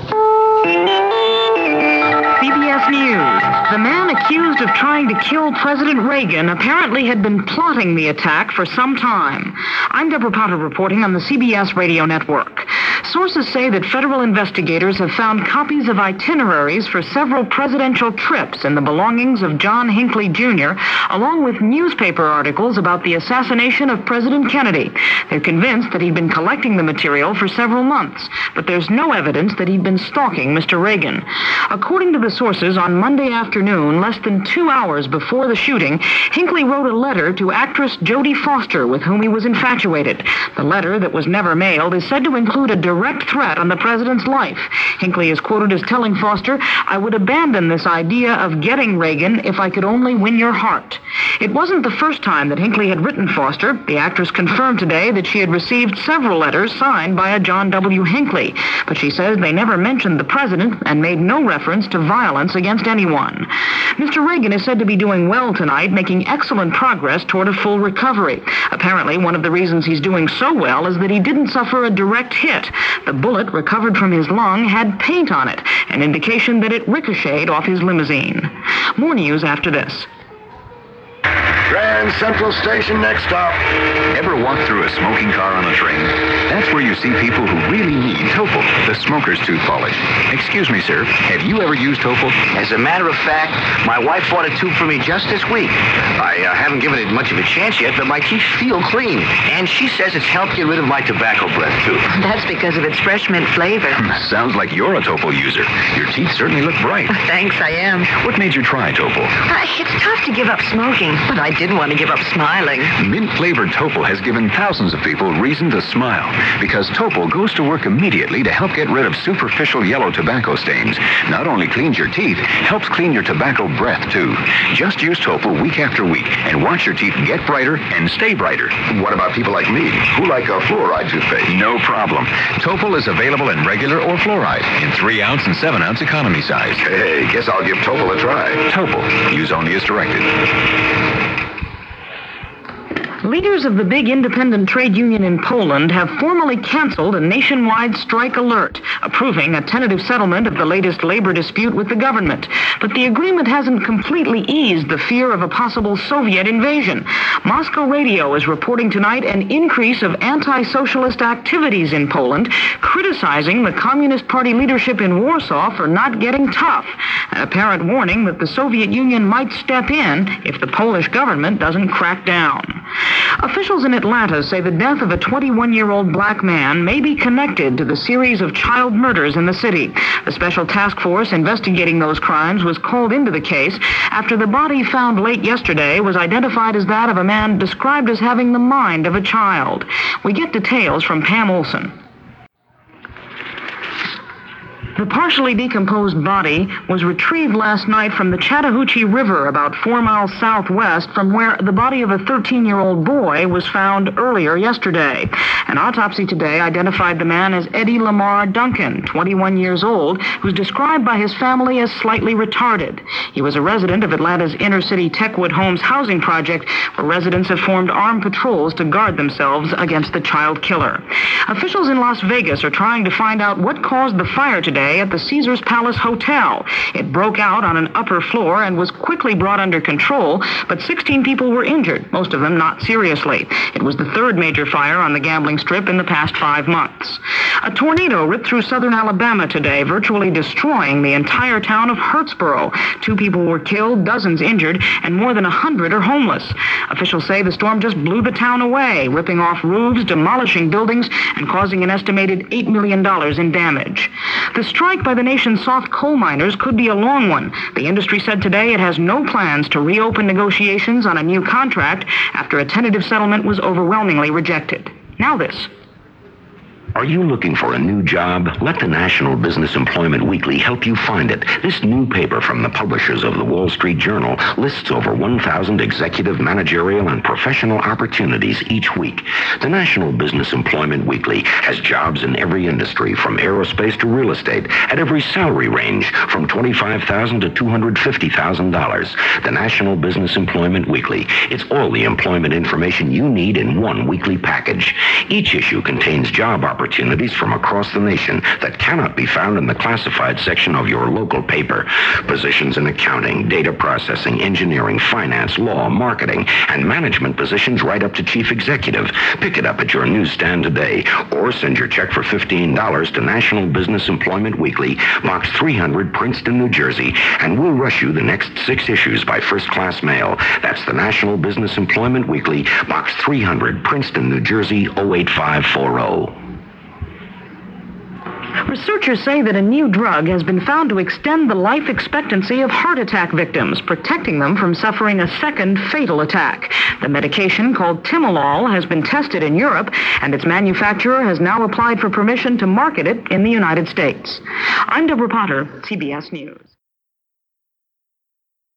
C B S News. The man accused of trying to kill President Reagan apparently had been plotting the attack for some time. I'm Deborah Potter reporting on the C B S radio network. Sources say that federal investigators have found copies of itineraries for several presidential trips and the belongings of John Hinckley Junior, along with newspaper articles about the assassination of President Kennedy. They're convinced that he'd been collecting the material for several months, but there's no evidence that he'd been stalking Mister Reagan. According to the sources, on Monday afternoon, less than two hours before the shooting, Hinckley wrote a letter to actress Jodie Foster, with whom he was infatuated. The letter, that was never mailed, is said to include a direct threat on the president's life. Hinckley is quoted as telling Foster, "I would abandon this idea of getting Reagan if I could only win your heart." It wasn't the first time that Hinckley had written Foster. The actress confirmed today that she had received several letters signed by a John W. Hinckley, but she says they never mentioned the president and made no reference to violence against anyone. Mister Reagan is said to be doing well tonight, making excellent progress toward a full recovery. Apparently, one of the reasons he's doing so well is that he didn't suffer a direct hit. The bullet recovered from his lung had paint on it, an indication that it ricocheted off his limousine. More news after this. Grand Central Station, next stop. Ever walk through a smoking car on a train? That's where you see people who really need Topol, the smoker's tooth polish. Excuse me, sir. Have you ever used Topol? As a matter of fact, my wife bought a tube for me just this week. I uh, haven't given it much of a chance yet, but my teeth feel clean. And she says it's helped get rid of my tobacco breath, too. That's because of its fresh mint flavor. Sounds like you're a Topol user. Your teeth certainly look bright. Thanks, I am. What made you try Topol? Uh, it's tough to give up smoking, but I didn't want to give up smiling. Mint-flavored Topol has given thousands thousands of people reason to smile because Topol goes to work immediately to help get rid of superficial yellow tobacco stains. Not only cleans your teeth, helps clean your tobacco breath, too. Just use Topol week after week and watch your teeth get brighter and stay brighter. What about people like me who like a fluoride toothpaste? No problem. Topol is available in regular or fluoride in three ounce and seven ounce economy size. Hey, guess I'll give Topol a try. Topol. Use only as directed. Leaders of the big independent trade union in Poland have formally canceled a nationwide strike alert, approving a tentative settlement of the latest labor dispute with the government. But the agreement hasn't completely eased the fear of a possible Soviet invasion. Moscow Radio is reporting tonight an increase of anti-socialist activities in Poland, criticizing the Communist Party leadership in Warsaw for not getting tough, an apparent warning that the Soviet Union might step in if the Polish government doesn't crack down. Officials in Atlanta say the death of a twenty-one-year-old black man may be connected to the series of child murders in the city. The special task force investigating those crimes was called into the case after the body found late yesterday was identified as that of a man described as having the mind of a child. We get details from Pam Olson. The partially decomposed body was retrieved last night from the Chattahoochee River about four miles southwest from where the body of a thirteen-year-old boy was found earlier yesterday. An autopsy today identified the man as Eddie Lamar Duncan, twenty-one years old, who's described by his family as slightly retarded. He was a resident of Atlanta's inner-city Techwood Homes housing project, where residents have formed armed patrols to guard themselves against the child killer. Officials in Las Vegas are trying to find out what caused the fire today at the Caesars Palace Hotel. It broke out on an upper floor and was quickly brought under control, but sixteen people were injured, most of them not seriously. It was the third major fire on the gambling strip in the past five months. A tornado ripped through southern Alabama today, virtually destroying the entire town of Hurtsboro. Two people were killed, dozens injured, and more than a hundred are homeless. Officials say the storm just blew the town away, ripping off roofs, demolishing buildings, and causing an estimated eight million dollars in damage. The strike by the nation's soft coal miners could be a long one. The industry said today it has no plans to reopen negotiations on a new contract after a tentative settlement was overwhelmingly rejected. Now this. Are you looking for a new job? Let the National Business Employment Weekly help you find it. This new paper from the publishers of the Wall Street Journal lists over one thousand executive, managerial, and professional opportunities each week. The National Business Employment Weekly has jobs in every industry, from aerospace to real estate, at every salary range, from twenty-five thousand dollars to two hundred fifty thousand dollars. The National Business Employment Weekly. It's all the employment information you need in one weekly package. Each issue contains job opportunities opportunities from across the nation that cannot be found in the classified section of your local paper. Positions in accounting, data processing, engineering, finance, law, marketing, and management positions right up to chief executive. Pick it up at your newsstand today, or send your check for fifteen dollars to National Business Employment Weekly, Box three hundred, Princeton, New Jersey, and we'll rush you the next six issues by first-class mail. That's the National Business Employment Weekly, Box three hundred, Princeton, New Jersey, oh eight five four oh. Researchers say that a new drug has been found to extend the life expectancy of heart attack victims, protecting them from suffering a second fatal attack. The medication, called Timolol, has been tested in Europe, and its manufacturer has now applied for permission to market it in the United States. I'm Deborah Potter, C B S News.